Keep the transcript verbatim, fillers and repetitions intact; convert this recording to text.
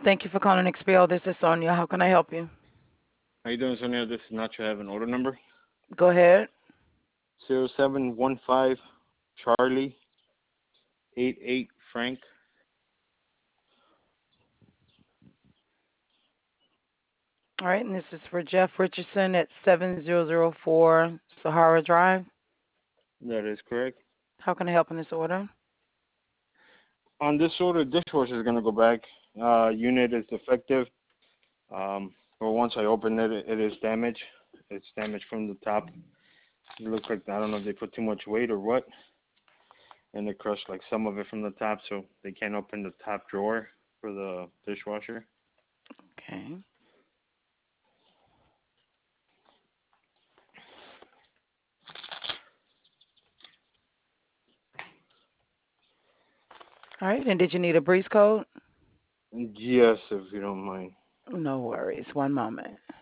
Thank you for calling X P L. This is Sonia. How can I help you? How you doing, Sonia? This is Nacho. I have an order number Go ahead. zero seven one five Charlie eight eight Frank. All right, and this is for Jeff Richardson at seven zero zero four Sahara Drive. That is correct. How can I help in this order? On this order, dishwasher is gonna go back. Uh, unit is defective. Um, but once I open it, it is damaged. It's damaged from the top. It looks like I don't know if they put too much weight or what, and they crushed like some of it from the top, so they can't open the top drawer for the dishwasher. Okay. All right, and did you need a breeze code? Yes, if you don't mind. No worries. One moment.